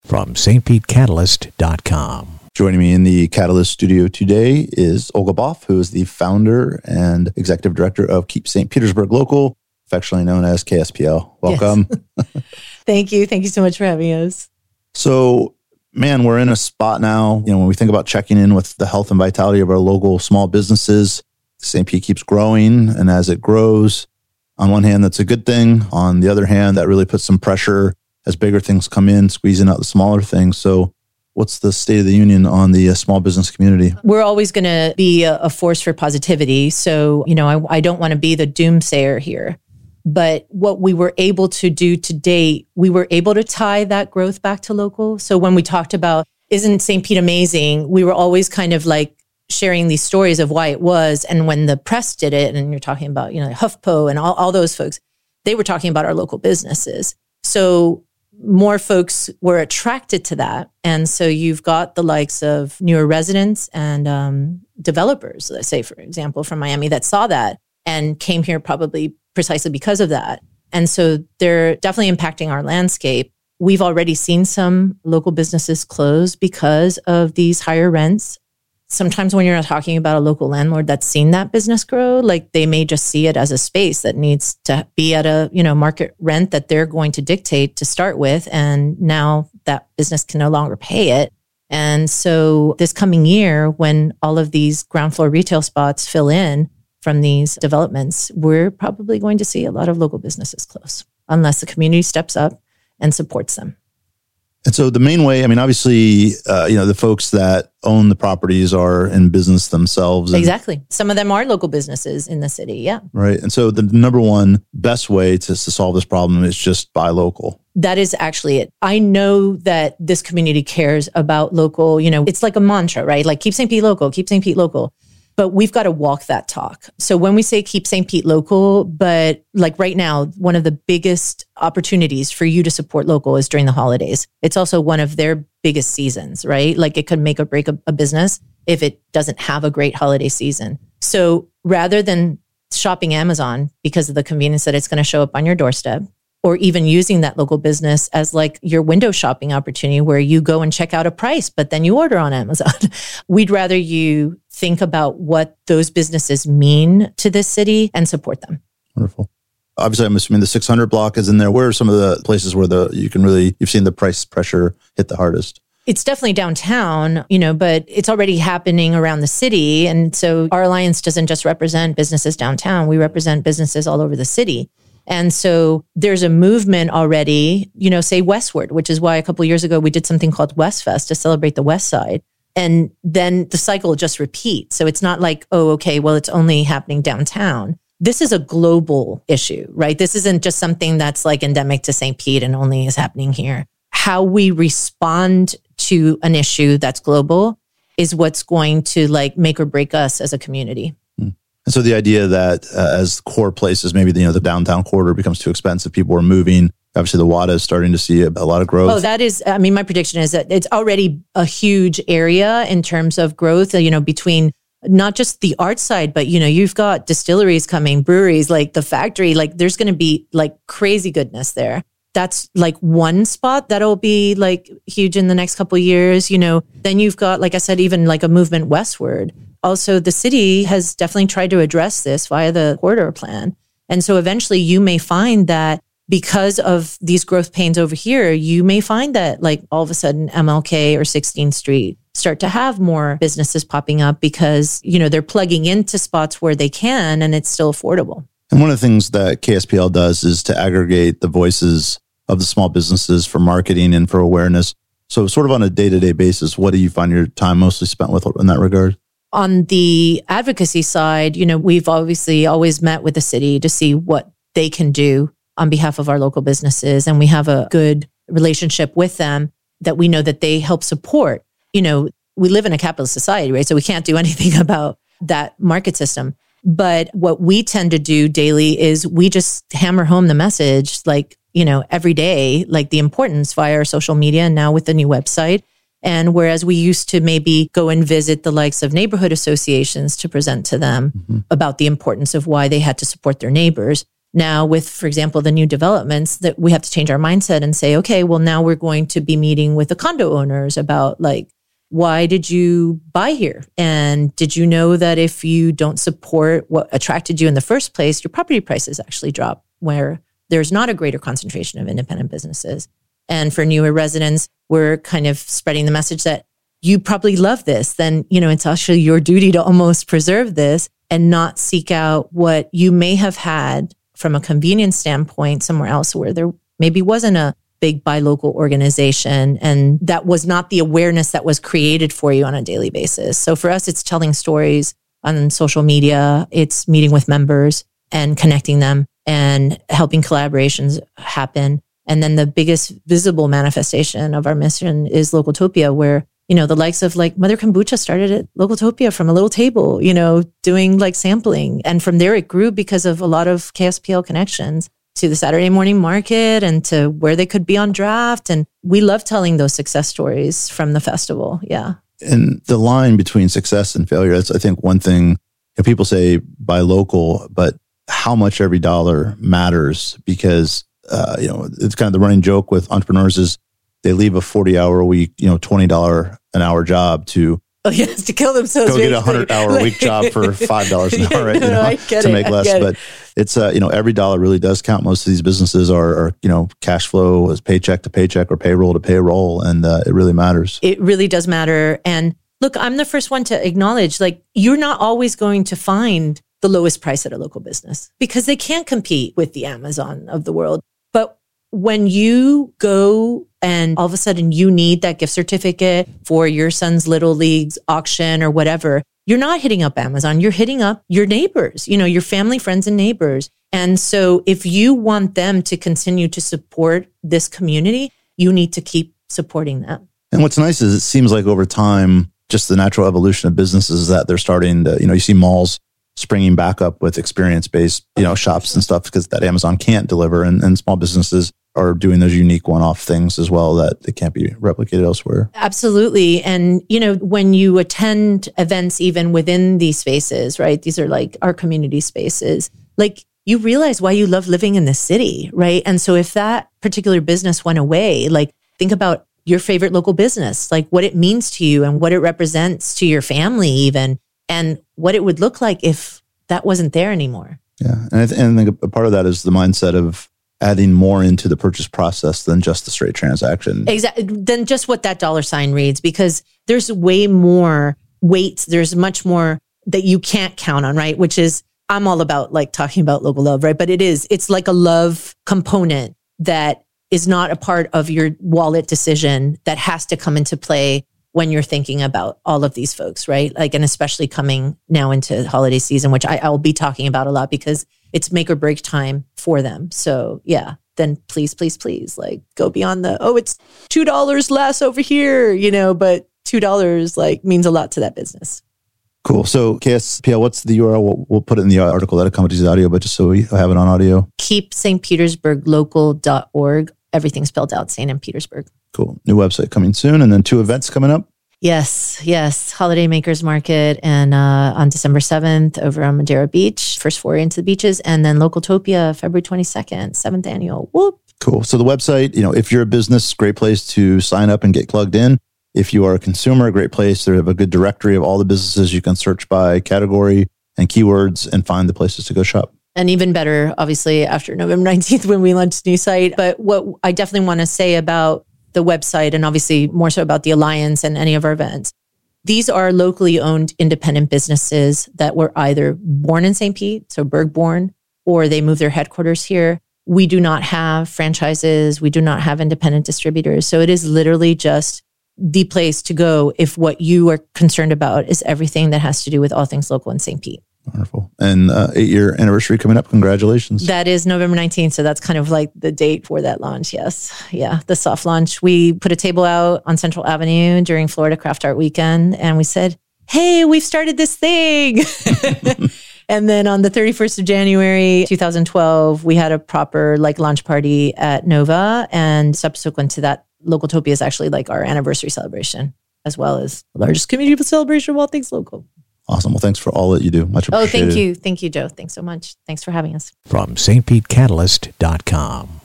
from stpetecatalyst.com. Joining me in the Catalyst studio today is Olga Boff, who is the founder and executive director of Keep St. Petersburg Local, affectionately known as KSPL. Welcome. Yes. Thank you. Thank you so much for having us. So, man, we're in a spot now, when we think about checking in with the health and vitality of our local small businesses, St. Pete keeps growing. And as it grows, on one hand, that's a good thing. On the other hand, that really puts some pressure as bigger things come in, squeezing out the smaller things. So what's the state of the union on the small business community? We're always going to be a force for positivity. So, I don't want to be the doomsayer here. But what we were able to do to date, we were able to tie that growth back to local. So when we talked about, isn't St. Pete amazing? We were always kind of like sharing these stories of why it was. And when the press did it, and you're talking about, HuffPo and all those folks, they were talking about our local businesses. So more folks were attracted to that. And so you've got the likes of newer residents and developers, let's say, for example, from Miami that saw that and came here probably precisely because of that. And so they're definitely impacting our landscape. We've already seen some local businesses close because of these higher rents. Sometimes when you're not talking about a local landlord that's seen that business grow, like they may just see it as a space that needs to be at a, market rent that they're going to dictate to start with. And now that business can no longer pay it. And so this coming year, when all of these ground floor retail spots fill in from these developments, we're probably going to see a lot of local businesses close unless the community steps up and supports them. And so the main way, obviously, the folks that own the properties are in business themselves. Exactly. Some of them are local businesses in the city. Yeah. Right. And so the number one best way to solve this problem is just buy local. That is actually it. I know that this community cares about local, it's like a mantra, right? Like keep St. Pete local, keep St. Pete local. But we've got to walk that talk. So when we say keep St. Pete local, but like right now, one of the biggest opportunities for you to support local is during the holidays. It's also one of their biggest seasons, right? Like it could make or break a business if it doesn't have a great holiday season. So rather than shopping Amazon because of the convenience that it's going to show up on your doorstep, or even using that local business as like your window shopping opportunity where you go and check out a price, but then you order on Amazon. We'd rather you think about what those businesses mean to this city and support them. Wonderful. Obviously, I'm assuming the 600 block is in there. Where are some of the places where you've seen the price pressure hit the hardest? It's definitely downtown, but it's already happening around the city. And so our alliance doesn't just represent businesses downtown. We represent businesses all over the city. And so there's a movement already, say westward, which is why a couple of years ago we did something called Westfest to celebrate the West Side. And then the cycle just repeats. So it's not like, oh, okay, well, it's only happening downtown. This is a global issue, right? This isn't just something that's like endemic to St. Pete and only is happening here. How we respond to an issue that's global is what's going to like make or break us as a community. And so the idea that as core places, maybe the downtown corridor becomes too expensive, people are moving. Obviously, the WADA is starting to see a lot of growth. Oh, that is, my prediction is that it's already a huge area in terms of growth, between not just the art side, but, you've got distilleries coming, breweries, like the factory, like there's going to be like crazy goodness there. That's like one spot that'll be like huge in the next couple of years, Then you've got, like I said, even like a movement westward. Also, the city has definitely tried to address this via the corridor plan. And so eventually you may find that because of these growth pains over here, you may find that like all of a sudden MLK or 16th Street start to have more businesses popping up because, they're plugging into spots where they can and it's still affordable. And one of the things that KSPL does is to aggregate the voices of the small businesses for marketing and for awareness. So sort of on a day-to-day basis, what do you find your time mostly spent with in that regard? On the advocacy side, we've obviously always met with the city to see what they can do on behalf of our local businesses. And we have a good relationship with them that we know that they help support. We live in a capitalist society, right? So we can't do anything about that market system. But what we tend to do daily is we just hammer home the message, like, every day, like the importance via our social media and now with the new website. And whereas we used to maybe go and visit the likes of neighborhood associations to present to them about the importance of why they had to support their neighbors, now with, for example, the new developments, that we have to change our mindset and say, okay, well, now we're going to be meeting with the condo owners about like, why did you buy here? And did you know that if you don't support what attracted you in the first place, your property prices actually drop where there's not a greater concentration of independent businesses? And for newer residents, we're kind of spreading the message that you probably love this. Then, it's actually your duty to almost preserve this and not seek out what you may have had from a convenience standpoint somewhere else where there maybe wasn't a big buy local organization. And that was not the awareness that was created for you on a daily basis. So for us, it's telling stories on social media. It's meeting with members and connecting them and helping collaborations happen. And then the biggest visible manifestation of our mission is Localtopia, where, the likes of like Mother Kombucha started at Localtopia from a little table, doing like sampling. And from there, it grew because of a lot of KSPL connections to the Saturday morning market and to where they could be on draft. And we love telling those success stories from the festival. Yeah. And the line between success and failure, that's, I think, one thing people say buy local, but how much every dollar matters, because, it's kind of the running joke with entrepreneurs is they leave a 40-hour a week, $20 an hour job to to kill themselves. Go get a 100-hour a week job for $5 an hour, right? To make less. But it's, every dollar really does count. Most of these businesses are cash flow is paycheck to paycheck or payroll to payroll. And it really matters. It really does matter. And look, I'm the first one to acknowledge, like, you're not always going to find the lowest price at a local business because they can't compete with the Amazon of the world. But when you go and all of a sudden you need that gift certificate for your son's little league's auction or whatever, you're not hitting up Amazon. You're hitting up your neighbors, your family, friends, and neighbors. And so if you want them to continue to support this community, you need to keep supporting them. And what's nice is it seems like over time, just the natural evolution of businesses that they're starting to, you see malls springing back up with experience-based, shops and stuff because that Amazon can't deliver. And small businesses are doing those unique one-off things as well that they can't be replicated elsewhere. Absolutely. And, when you attend events, even within these spaces, right? These are like our community spaces, like you realize why you love living in the city, right? And so if that particular business went away, like think about your favorite local business, like what it means to you and what it represents to your family even, and what it would look like if that wasn't there anymore. Yeah. And I think a part of that is the mindset of adding more into the purchase process than just the straight transaction. Exactly. Than just what that dollar sign reads, because there's way more weight. There's much more that you can't count on, right? Which is, I'm all about like talking about local love, right? But it's like a love component that is not a part of your wallet decision that has to come into play when you're thinking about all of these folks, right? Like, and especially coming now into holiday season, which I'll be talking about a lot because it's make or break time for them. So yeah, then please, like go beyond it's $2 less over here, but $2 like means a lot to that business. Cool. So KSPL, what's the URL? We'll put it in the article that accompanies the audio, but just so we have it on audio. KeepSt.Petersburglocal.org. Everything spelled out, St. and Petersburg. Cool. New website coming soon. And then 2 events coming up. Yes. Holiday Makers Market and on December 7th over on Madeira Beach, first foray into the beaches. And then Localtopia, February 22nd, 7th annual. Whoop. Cool. So the website, if you're a business, great place to sign up and get plugged in. If you are a consumer, a great place. They have a good directory of all the businesses. You can search by category and keywords and find the places to go shop. And even better, obviously, after November 19th when we launched the new site. But what I definitely want to say about the website, and obviously more so about the Alliance and any of our events, these are locally owned independent businesses that were either born in St. Pete, so Berg born, or they moved their headquarters here. We do not have franchises. We do not have independent distributors. So it is literally just the place to go if what you are concerned about is everything that has to do with all things local in St. Pete. Wonderful. And 8-year anniversary coming up. Congratulations. That is November 19th. So that's kind of like the date for that launch. Yes. Yeah. The soft launch. We put a table out on Central Avenue during Florida Craft Art Weekend. And we said, hey, we've started this thing. And then on the 31st of January, 2012, we had a proper like launch party at Nova. And subsequent to that, Localtopia is actually like our anniversary celebration, as well as the largest community celebration of all things local. Awesome. Well, thanks for all that you do. Much appreciated. Oh, thank you. Thank you, Joe. Thanks so much. Thanks for having us. From stpetecatalyst.com.